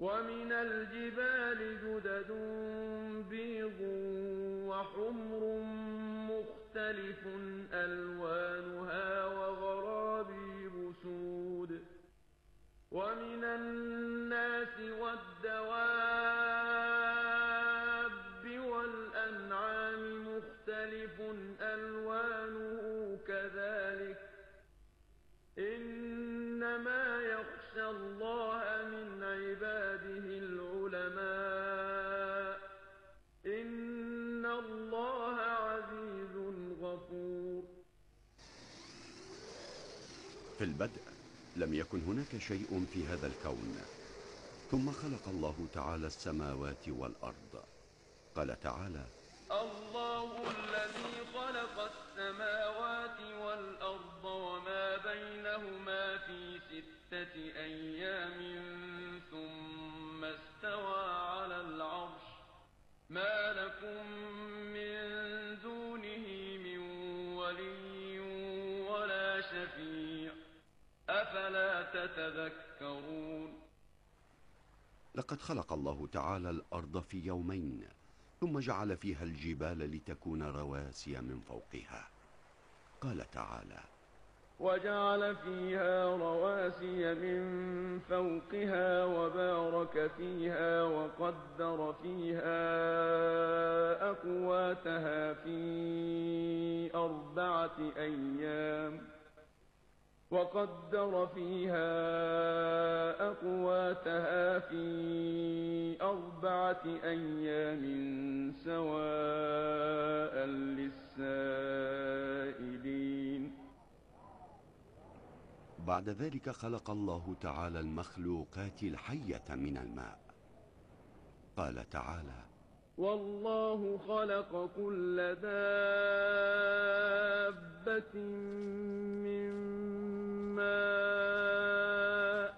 ومن الجبال جدد بيض وحمر مختلف ألوانها وغرابيب سود ومن الناس والدواب والأنعام مختلف ألوانه كذلك إنما يخشى الله من عباده العلماء إن الله عزيز غفور. في البدء لم يكن هناك شيء في هذا الكون، ثم خلق الله تعالى السماوات والأرض. قال تعالى: الله الذي خلق السماوات والأرض وما بينهما في 6 أيام ثم استوى على العرش ما لكم من دونه من ولي ولا شفيع أفلا تتذكرون. لقد خلق الله تعالى الأرض في يومين، ثم جعل فيها الجبال لتكون رواسي من فوقها. قال تعالى: وجعل فيها رواسي من فوقها وبارك فيها وقدر فيها أقواتها في 4 أيام سواء للسائلين. بعد ذلك خلق الله تعالى المخلوقات الحية من الماء. قال تعالى: والله خلق كل دابة من ماء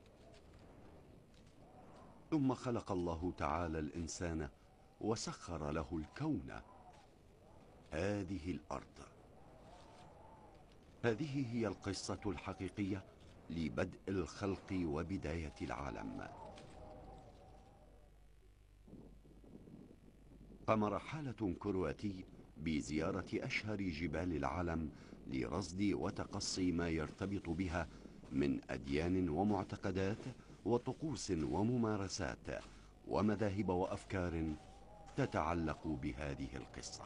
ثم خلق الله تعالى الإنسان وسخر له الكون. هذه الأرض. هذه هي القصة الحقيقية لبدء الخلق وبداية العالم. قام رحالة كرواتي بزيارة أشهر جبال العالم لرصد وتقصي ما يرتبط بها من أديان ومعتقدات وطقوس وممارسات ومذاهب وأفكار تتعلق بهذه القصة.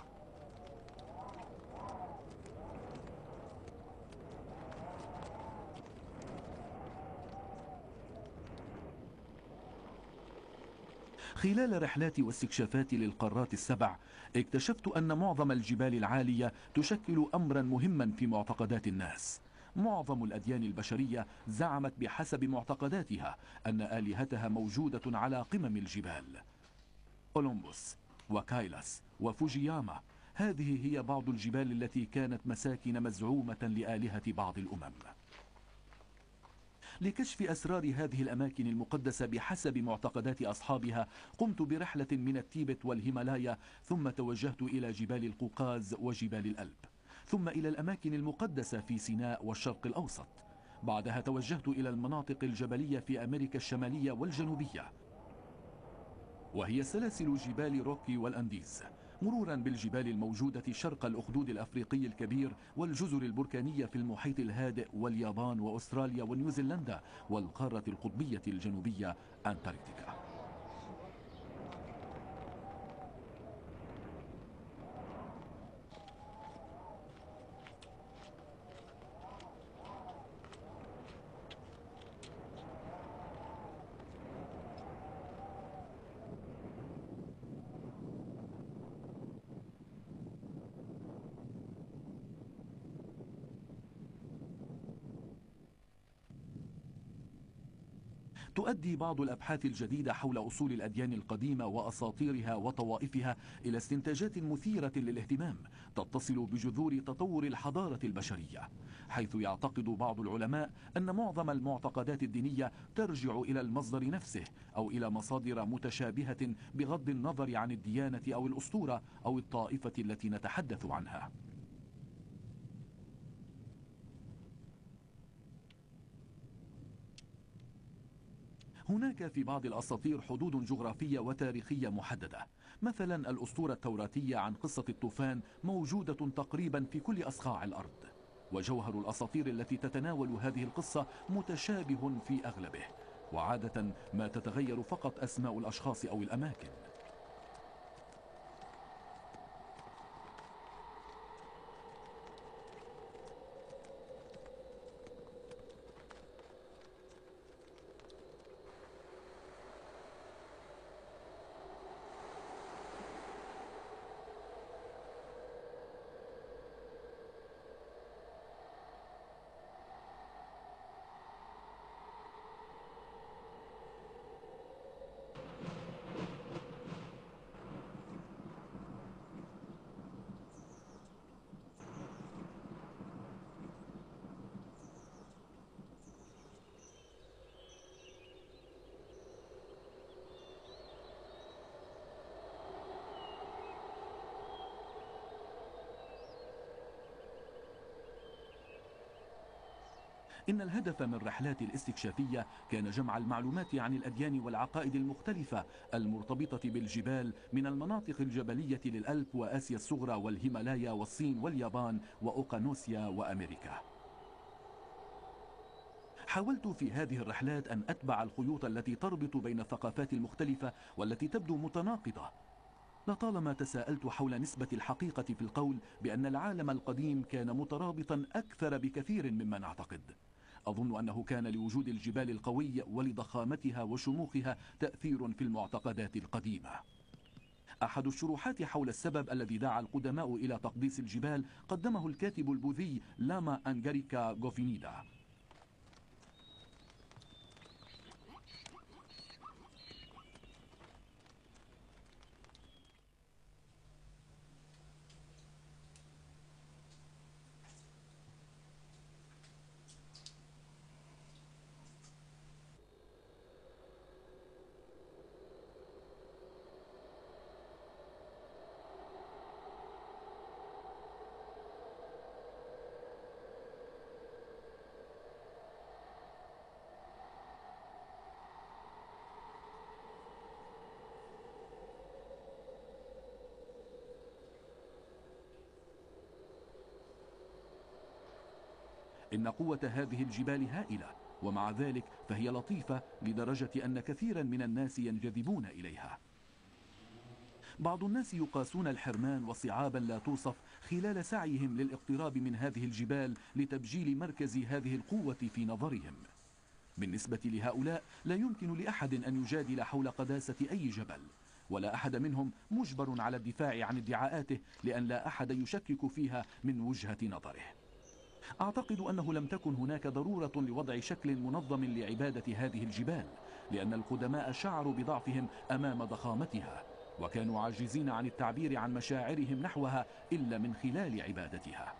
خلال رحلاتي واستكشافاتي للقارات السبع اكتشفت أن معظم الجبال العالية تشكل أمرا مهما في معتقدات الناس. معظم الأديان البشرية زعمت بحسب معتقداتها أن آلهتها موجودة على قمم الجبال. أولمبوس وكايلاس وفوجياما، هذه هي بعض الجبال التي كانت مساكن مزعومة لآلهة بعض الأمم. لكشف أسرار هذه الأماكن المقدسة بحسب معتقدات أصحابها قمت برحلة من التيبت والهيمالايا، ثم توجهت إلى جبال القوقاز وجبال الألب، ثم إلى الأماكن المقدسة في سيناء والشرق الأوسط. بعدها توجهت إلى المناطق الجبلية في أمريكا الشمالية والجنوبية، وهي سلاسل جبال روكي والأنديز، مرورا بالجبال الموجودة شرق الأخدود الأفريقي الكبير والجزر البركانية في المحيط الهادئ واليابان وأستراليا ونيوزيلندا والقارة القطبية الجنوبية أنتاركتيكا. تؤدي بعض الأبحاث الجديدة حول أصول الأديان القديمة وأساطيرها وطوائفها إلى استنتاجات مثيرة للاهتمام تتصل بجذور تطور الحضارة البشرية، حيث يعتقد بعض العلماء أن معظم المعتقدات الدينية ترجع إلى المصدر نفسه أو إلى مصادر متشابهة بغض النظر عن الديانة أو الأسطورة أو الطائفة التي نتحدث عنها. هناك في بعض الأساطير حدود جغرافية وتاريخية محددة. مثلا الأسطورة التوراتية عن قصة الطوفان موجودة تقريبا في كل أصقاع الأرض، وجوهر الأساطير التي تتناول هذه القصة متشابه في أغلبه، وعادة ما تتغير فقط أسماء الأشخاص أو الأماكن. إن الهدف من الرحلات الاستكشافية كان جمع المعلومات عن الأديان والعقائد المختلفة المرتبطة بالجبال من المناطق الجبلية للألب وآسيا الصغرى والهيمالايا والصين واليابان وأوقانوسيا وأمريكا. حاولت في هذه الرحلات أن أتبع الخيوط التي تربط بين الثقافات المختلفة والتي تبدو متناقضة. لطالما تساءلت حول نسبة الحقيقة في القول بأن العالم القديم كان مترابطا أكثر بكثير مما نعتقد. أظن أنه كان لوجود الجبال القوي ولضخامتها وشموخها تأثير في المعتقدات القديمة. أحد الشروحات حول السبب الذي دعا القدماء إلى تقديس الجبال قدمه الكاتب البوذي لاما أنجاريكا غوفينيدا. إن قوة هذه الجبال هائلة، ومع ذلك فهي لطيفة لدرجة أن كثيرا من الناس ينجذبون إليها. بعض الناس يقاسون الحرمان وصعابا لا توصف خلال سعيهم للاقتراب من هذه الجبال لتبجيل مركز هذه القوة في نظرهم. بالنسبة لهؤلاء لا يمكن لأحد أن يجادل حول قداسة أي جبل، ولا أحد منهم مجبر على الدفاع عن ادعاءاته لأن لا أحد يشكك فيها من وجهة نظره. أعتقد أنه لم تكن هناك ضرورة لوضع شكل منظم لعبادة هذه الجبال، لأن القدماء شعروا بضعفهم أمام ضخامتها، وكانوا عاجزين عن التعبير عن مشاعرهم نحوها إلا من خلال عبادتها.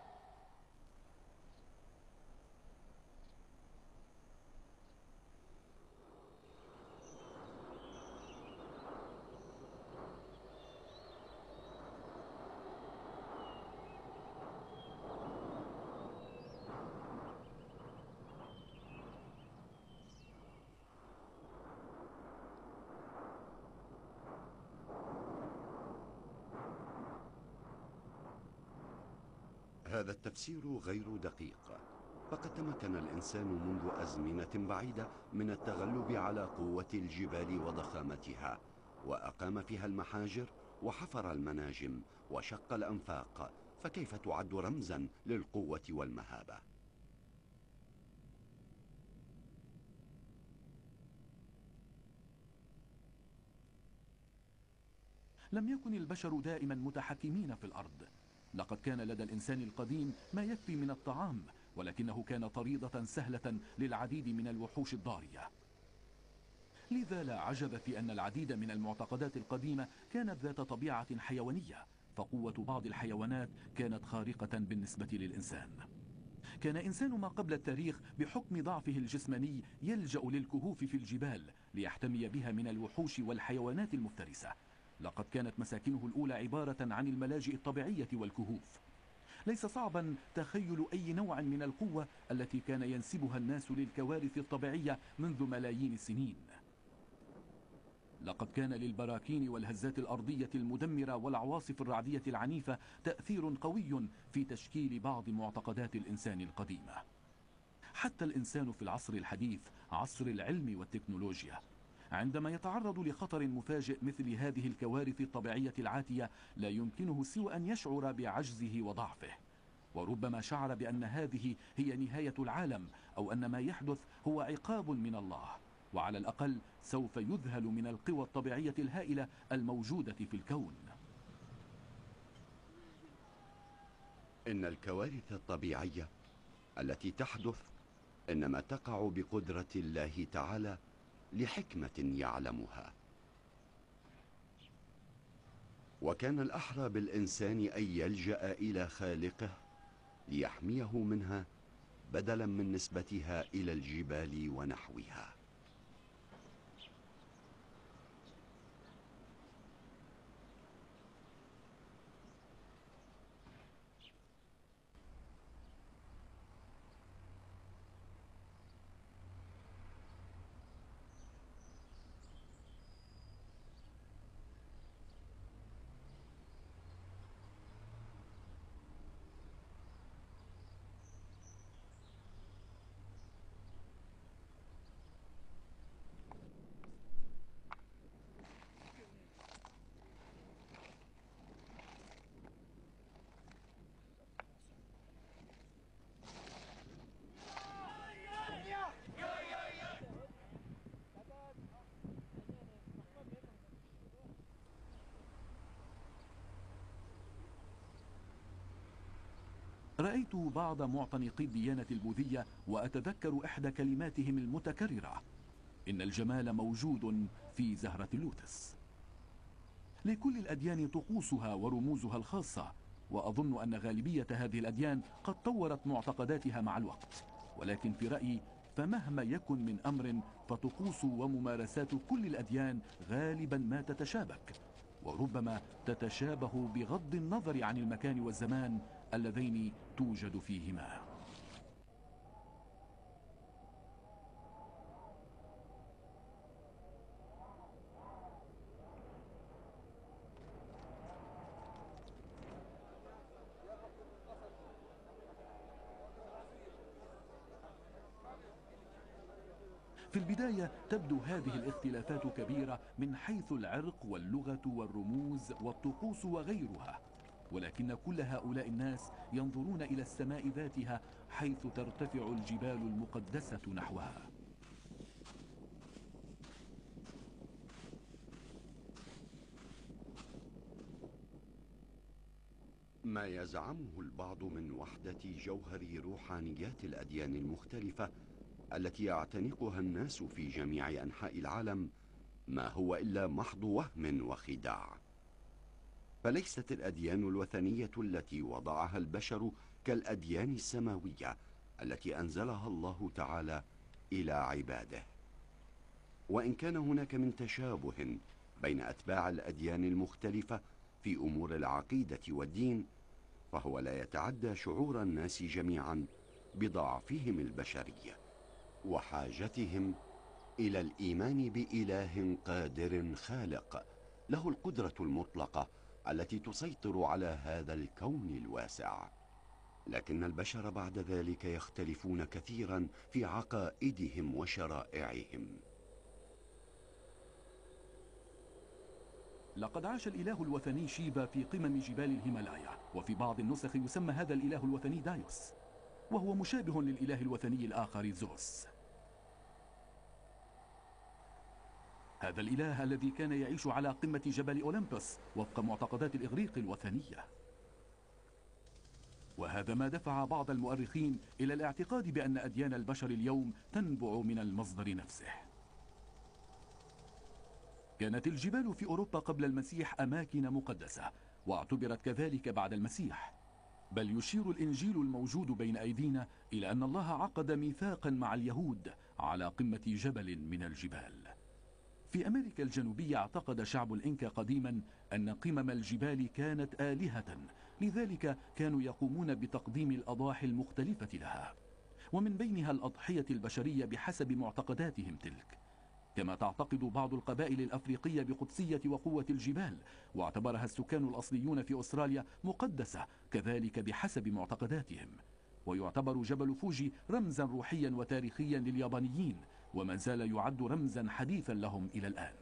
هذا التفسير غير دقيق، فقد تمكن الإنسان منذ أزمنة بعيدة من التغلب على قوة الجبال وضخامتها، وأقام فيها المحاجر وحفر المناجم وشق الأنفاق، فكيف تعد رمزا للقوة والمهابة؟ لم يكن البشر دائما متحكمين في الأرض. لقد كان لدى الإنسان القديم ما يكفي من الطعام، ولكنه كان طريدة سهلة للعديد من الوحوش الضارية. لذا لا عجب في أن العديد من المعتقدات القديمة كانت ذات طبيعة حيوانية، فقوة بعض الحيوانات كانت خارقة بالنسبة للإنسان. كان إنسان ما قبل التاريخ بحكم ضعفه الجسماني يلجأ للكهوف في الجبال ليحتمي بها من الوحوش والحيوانات المفترسة. لقد كانت مساكنه الأولى عبارة عن الملاجئ الطبيعية والكهوف. ليس صعبا تخيل أي نوع من القوة التي كان ينسبها الناس للكوارث الطبيعية منذ ملايين السنين. لقد كان للبراكين والهزات الأرضية المدمرة والعواصف الرعدية العنيفة تأثير قوي في تشكيل بعض معتقدات الإنسان القديمة. حتى الإنسان في العصر الحديث، عصر العلم والتكنولوجيا، عندما يتعرض لخطر مفاجئ مثل هذه الكوارث الطبيعية العاتية لا يمكنه سوى أن يشعر بعجزه وضعفه، وربما شعر بأن هذه هي نهاية العالم أو أن ما يحدث هو عقاب من الله، وعلى الأقل سوف يذهل من القوى الطبيعية الهائلة الموجودة في الكون. إن الكوارث الطبيعية التي تحدث إنما تقع بقدرة الله تعالى لحكمة يعلمها، وكان الأحرى بالإنسان أن يلجأ إلى خالقه ليحميه منها بدلا من نسبتها إلى الجبال ونحوها. رأيت بعض معتنقي الديانة البوذية وأتذكر إحدى كلماتهم المتكررة: إن الجمال موجود في زهرة اللوتس. لكل الأديان طقوسها ورموزها الخاصة، وأظن أن غالبية هذه الأديان قد طورت معتقداتها مع الوقت، ولكن في رأيي فمهما يكن من أمر فطقوس وممارسات كل الأديان غالبا ما تتشابك، وربما تتشابه بغض النظر عن المكان والزمان اللذين توجد فيهما. في البداية تبدو هذه الاختلافات كبيرة من حيث العرق واللغة والرموز والطقوس وغيرها، ولكن كل هؤلاء الناس ينظرون إلى السماء ذاتها حيث ترتفع الجبال المقدسة نحوها. ما يزعمه البعض من وحدة جوهر روحانيات الأديان المختلفة التي يعتنقها الناس في جميع أنحاء العالم ما هو إلا محض وهم وخداع. فليست الأديان الوثنية التي وضعها البشر كالأديان السماوية التي أنزلها الله تعالى إلى عباده. وإن كان هناك من تشابه بين أتباع الأديان المختلفة في أمور العقيدة والدين، فهو لا يتعدى شعور الناس جميعا بضعفهم البشري وحاجتهم إلى الإيمان بإله قادر خالق له القدرة المطلقة التي تسيطر على هذا الكون الواسع. لكن البشر بعد ذلك يختلفون كثيرا في عقائدهم وشرائعهم. لقد عاش الإله الوثني شيفا في قمم جبال الهيمالايا، وفي بعض النسخ يسمى هذا الإله الوثني دايوس، وهو مشابه للإله الوثني الآخر زوس. هذا الإله الذي كان يعيش على قمة جبل أولمبوس وفق معتقدات الإغريق الوثنية. وهذا ما دفع بعض المؤرخين إلى الاعتقاد بأن أديان البشر اليوم تنبع من المصدر نفسه. كانت الجبال في أوروبا قبل المسيح أماكن مقدسة، واعتبرت كذلك بعد المسيح، بل يشير الإنجيل الموجود بين أيدينا إلى أن الله عقد ميثاقا مع اليهود على قمة جبل من الجبال. في أمريكا الجنوبية اعتقد شعب الإنكا قديما أن قمم الجبال كانت آلهة لذلك كانوا يقومون بتقديم الأضاحي المختلفة لها، ومن بينها الأضحية البشرية بحسب معتقداتهم تلك. كما تعتقد بعض القبائل الأفريقية بقدسية وقوة الجبال، واعتبرها السكان الأصليون في أستراليا مقدسة كذلك بحسب معتقداتهم. ويعتبر جبل فوجي رمزا روحيا وتاريخيا لليابانيين، وما زال يعد رمزا حديثا لهم إلى الآن.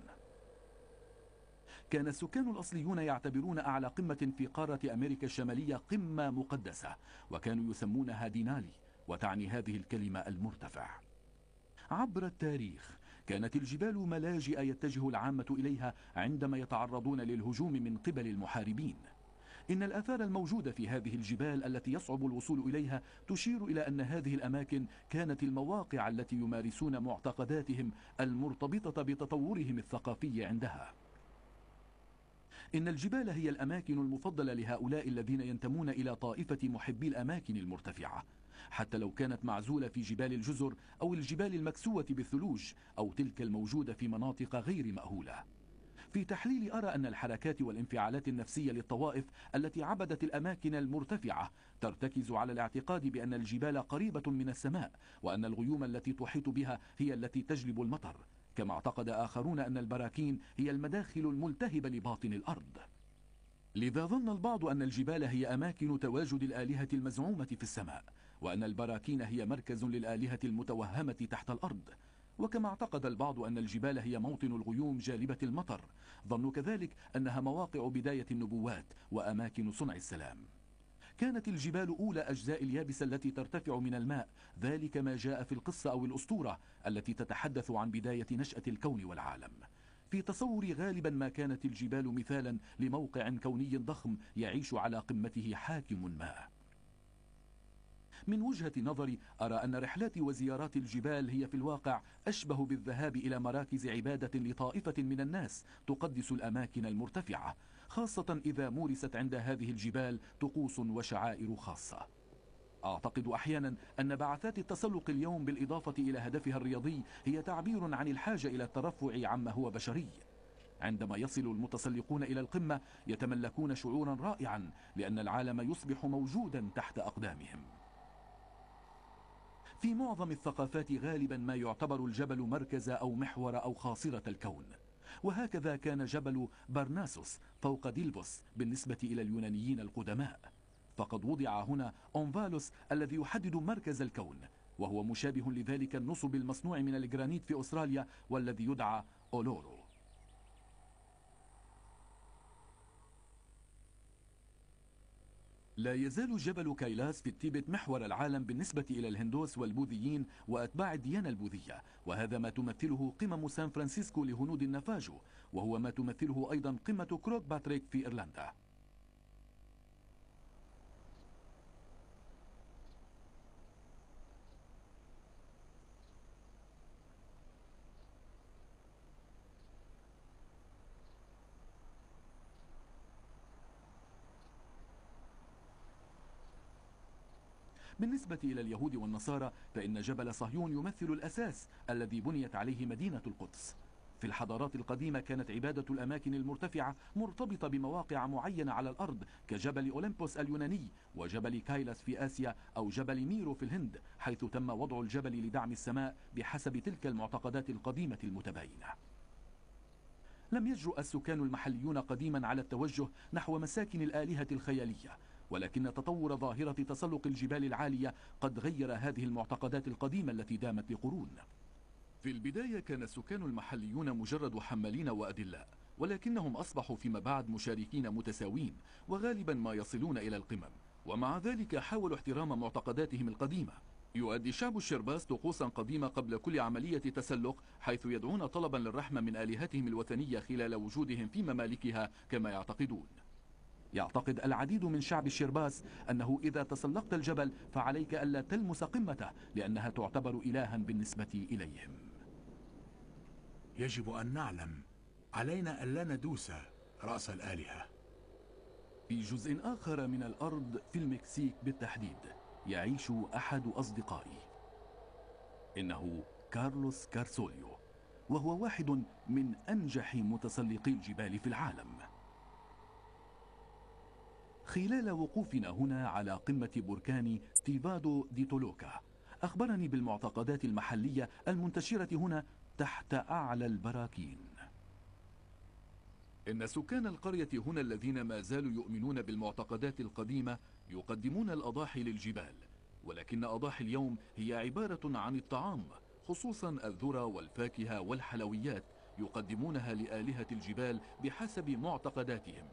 كان السكان الأصليون يعتبرون أعلى قمة في قارة أمريكا الشمالية قمة مقدسة، وكانوا يسمونها دينالي، وتعني هذه الكلمة المرتفع. عبر التاريخ كانت الجبال ملاجئ يتجه العامة إليها عندما يتعرضون للهجوم من قبل المحاربين. إن الآثار الموجودة في هذه الجبال التي يصعب الوصول إليها تشير إلى أن هذه الأماكن كانت المواقع التي يمارسون معتقداتهم المرتبطة بتطورهم الثقافي عندها. إن الجبال هي الأماكن المفضلة لهؤلاء الذين ينتمون إلى طائفة محبي الأماكن المرتفعة، حتى لو كانت معزولة في جبال الجزر أو الجبال المكسوة بالثلوج أو تلك الموجودة في مناطق غير مأهولة. في تحليلي أرى أن الحركات والانفعالات النفسية للطوائف التي عبدت الأماكن المرتفعة ترتكز على الاعتقاد بأن الجبال قريبة من السماء، وأن الغيوم التي تحيط بها هي التي تجلب المطر، كما اعتقد آخرون أن البراكين هي المداخل الملتهبة لباطن الأرض. لذا ظن البعض أن الجبال هي أماكن تواجد الآلهة المزعومة في السماء، وأن البراكين هي مركز للآلهة المتوهمة تحت الأرض. وكما اعتقد البعض أن الجبال هي موطن الغيوم جالبة المطر، ظنوا كذلك أنها مواقع بداية النبوات وأماكن صنع السلام. كانت الجبال أولى أجزاء اليابسة التي ترتفع من الماء، ذلك ما جاء في القصة أو الأسطورة التي تتحدث عن بداية نشأة الكون والعالم. في تصوري غالبا ما كانت الجبال مثالا لموقع كوني ضخم يعيش على قمته حاكم ما. من وجهة نظري أرى أن رحلات وزيارات الجبال هي في الواقع أشبه بالذهاب إلى مراكز عبادة لطائفة من الناس تقدس الأماكن المرتفعة، خاصة إذا مورست عند هذه الجبال طقوس وشعائر خاصة. أعتقد أحيانا أن بعثات التسلق اليوم بالإضافة إلى هدفها الرياضي هي تعبير عن الحاجة إلى الترفع عما هو بشري. عندما يصل المتسلقون إلى القمة يتملكون شعورا رائعا، لأن العالم يصبح موجودا تحت أقدامهم. في معظم الثقافات غالبا ما يعتبر الجبل مركز أو محور أو خاصرة الكون، وهكذا كان جبل برناسوس فوق ديلفوس بالنسبة إلى اليونانيين القدماء، فقد وضع هنا أونفالوس الذي يحدد مركز الكون، وهو مشابه لذلك النصب المصنوع من الجرانيت في أستراليا والذي يدعى أولورو. لا يزال جبل كايلاس في التيبت محور العالم بالنسبة إلى الهندوس والبوذيين وأتباع الديانة البوذية، وهذا ما تمثله قمم سان فرانسيسكو لهنود النافاجو، وهو ما تمثله أيضا قمة كروك باتريك في إيرلندا. بالنسبة إلى اليهود والنصارى فإن جبل صهيون يمثل الأساس الذي بنيت عليه مدينة القدس. في الحضارات القديمة كانت عبادة الأماكن المرتفعة مرتبطة بمواقع معينة على الأرض، كجبل أولمبوس اليوناني وجبل كايلاس في آسيا أو جبل ميرو في الهند، حيث تم وضع الجبل لدعم السماء بحسب تلك المعتقدات القديمة المتباينة. لم يجرؤ السكان المحليون قديما على التوجه نحو مساكن الآلهة الخيالية، ولكن تطور ظاهرة تسلق الجبال العالية قد غير هذه المعتقدات القديمة التي دامت لقرون. في البداية كان السكان المحليون مجرد حمالين وأدلاء، ولكنهم أصبحوا فيما بعد مشاركين متساوين وغالبا ما يصلون إلى القمم، ومع ذلك حاولوا احترام معتقداتهم القديمة. يؤدي شعب الشرباس طقوسا قديمة قبل كل عملية تسلق، حيث يدعون طلبا للرحمة من آلهتهم الوثنية خلال وجودهم في ممالكها كما يعتقدون. يعتقد العديد من شعب الشرباس أنه إذا تسلقت الجبل فعليك ألا تلمس قمته، لأنها تعتبر إلها بالنسبة إليهم. يجب أن نعلم، علينا ألا ندوس رأس الآلهة. في جزء آخر من الأرض في المكسيك بالتحديد يعيش أحد أصدقائي، إنه كارلوس كارسوليو، وهو واحد من أنجح متسلقي الجبال في العالم. خلال وقوفنا هنا على قمة بركان تيفادو دي تولوكا، أخبرني بالمعتقدات المحلية المنتشرة هنا تحت أعلى البراكين. إن سكان القرية هنا الذين ما زالوا يؤمنون بالمعتقدات القديمة يقدمون الأضاحي للجبال، ولكن أضاحي اليوم هي عبارة عن الطعام، خصوصا الذرة والفاكهة والحلويات، يقدمونها لآلهة الجبال بحسب معتقداتهم.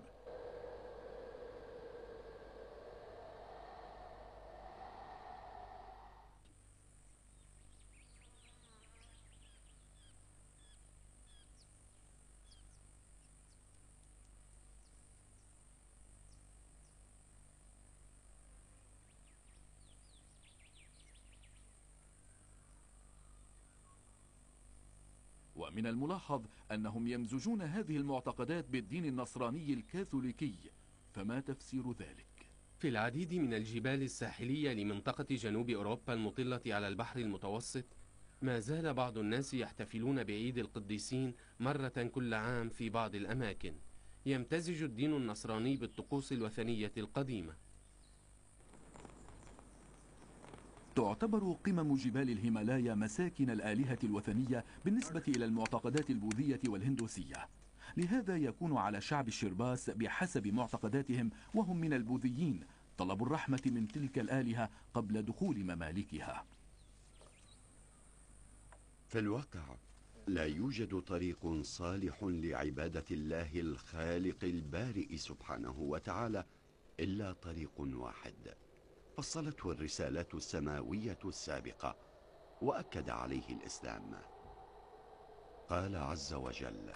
ومن الملاحظ أنهم يمزجون هذه المعتقدات بالدين النصراني الكاثوليكي، فما تفسير ذلك؟ في العديد من الجبال الساحلية لمنطقة جنوب أوروبا المطلة على البحر المتوسط، ما زال بعض الناس يحتفلون بعيد القديسين مرة كل عام في بعض الأماكن. يمتزج الدين النصراني بالطقوس الوثنية القديمة. تعتبر قمم جبال الهيمالايا مساكن الآلهة الوثنية بالنسبة إلى المعتقدات البوذية والهندوسية، لهذا يكون على شعب الشرباس بحسب معتقداتهم وهم من البوذيين طلب الرحمة من تلك الآلهة قبل دخول ممالكها. في الواقع لا يوجد طريق صالح لعبادة الله الخالق البارئ سبحانه وتعالى إلا طريق واحد، فصلته الرسالات السماوية السابقة وأكد عليه الإسلام. قال عز وجل: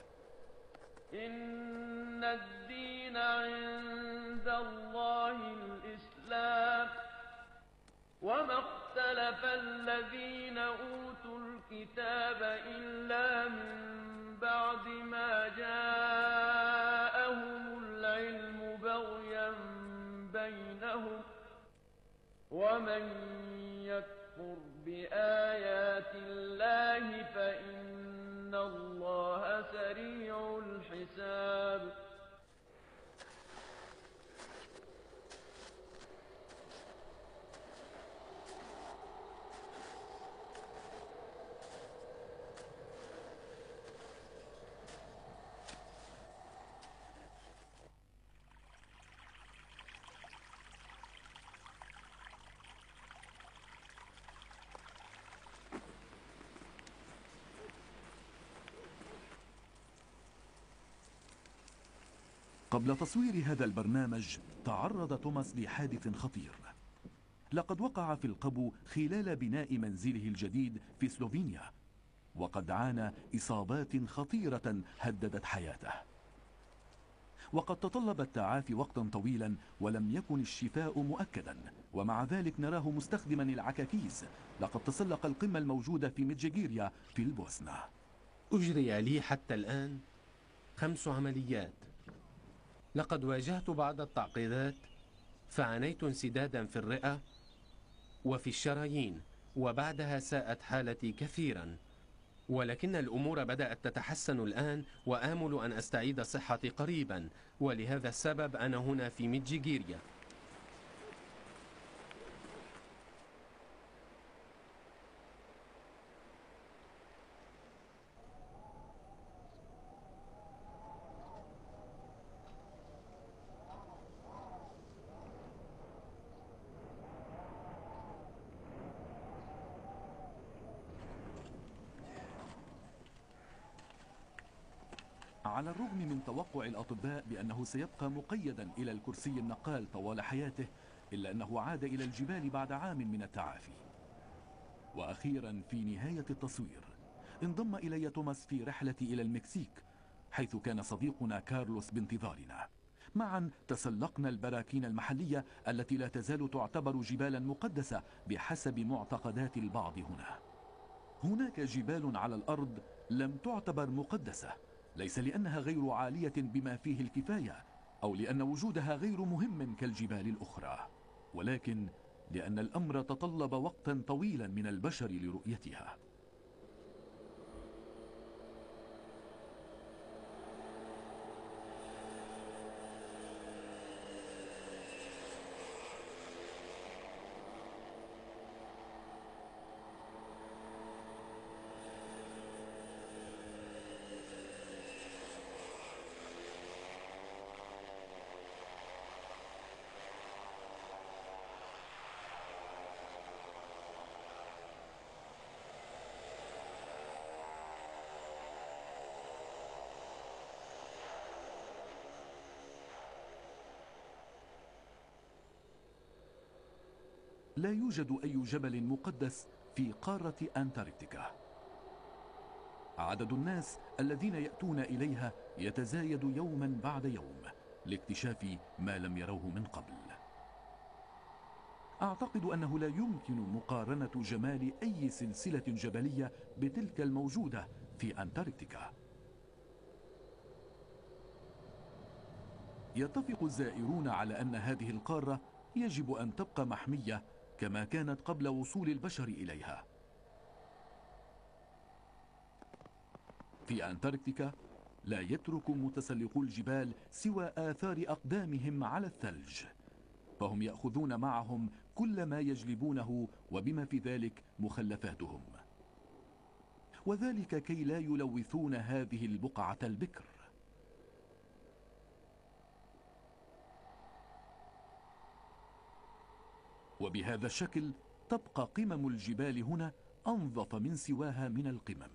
إن الدين عند الله الإسلام وما اختلف الذين أوتوا الكتاب إلا من بعد ما جاءهم العلم بغيا بينهم ومن يكفر بآيات الله فإن الله سريع الحساب. قبل تصوير هذا البرنامج تعرض توماس لحادث خطير. لقد وقع في القبو خلال بناء منزله الجديد في سلوفينيا، وقد عانى إصابات خطيرة هددت حياته، وقد تطلب التعافي وقتا طويلا ولم يكن الشفاء مؤكدا، ومع ذلك نراه مستخدما العكاكيز. لقد تسلق القمة الموجودة في ميدجيغيريا في البوسنة. أجري لي حتى الآن 5 عمليات. لقد واجهت بعض التعقيدات، فعانيت انسدادا في الرئة وفي الشرايين، وبعدها ساءت حالتي كثيرا، ولكن الأمور بدأت تتحسن الآن، وآمل أن أستعيد صحتي قريبا، ولهذا السبب أنا هنا في ميدجيغيريا. على الرغم من توقع الأطباء بأنه سيبقى مقيدا إلى الكرسي النقال طوال حياته، إلا أنه عاد إلى الجبال بعد عام من التعافي. وأخيرا في نهاية التصوير انضم إلي توماس في رحلتي إلى المكسيك، حيث كان صديقنا كارلوس بانتظارنا. معا تسلقنا البراكين المحلية التي لا تزال تعتبر جبالا مقدسة بحسب معتقدات البعض هنا. هناك جبال على الأرض لم تعتبر مقدسة، ليس لأنها غير عالية بما فيه الكفاية أو لأن وجودها غير مهم كالجبال الأخرى، ولكن لأن الأمر تطلب وقتا طويلا من البشر لرؤيتها. لا يوجد أي جبل مقدس في قارة أنتاركتيكا. عدد الناس الذين يأتون إليها يتزايد يوما بعد يوم لاكتشاف ما لم يروه من قبل. أعتقد أنه لا يمكن مقارنة جمال أي سلسلة جبلية بتلك الموجودة في أنتاركتيكا. يتفق الزائرون على أن هذه القارة يجب أن تبقى محمية كما كانت قبل وصول البشر إليها. في أنتاركتيكا لا يترك متسلقو الجبال سوى آثار أقدامهم على الثلج، فهم يأخذون معهم كل ما يجلبونه وبما في ذلك مخلفاتهم، وذلك كي لا يلوثون هذه البقعة البكر. وبهذا الشكل تبقى قمم الجبال هنا أنظف من سواها من القمم.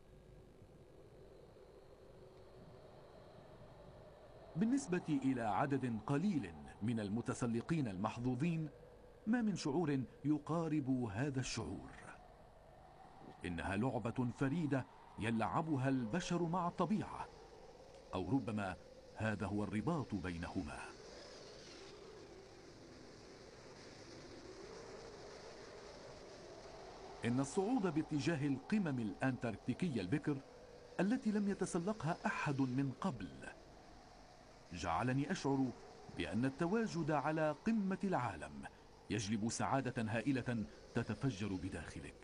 بالنسبة إلى عدد قليل من المتسلقين المحظوظين، ما من شعور يقارب هذا الشعور. إنها لعبة فريدة يلعبها البشر مع الطبيعة، أو ربما هذا هو الرباط بينهما. إن الصعود باتجاه القمم الأنتاركتيكية البكر التي لم يتسلقها أحد من قبل جعلني أشعر بأن التواجد على قمة العالم يجلب سعادة هائلة تتفجر بداخلك.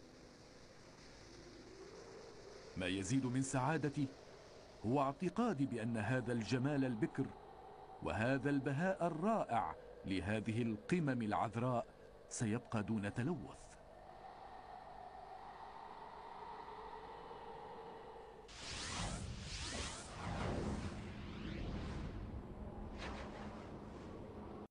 ما يزيد من سعادتي هو اعتقادي بأن هذا الجمال البكر وهذا البهاء الرائع لهذه القمم العذراء سيبقى دون تلوث.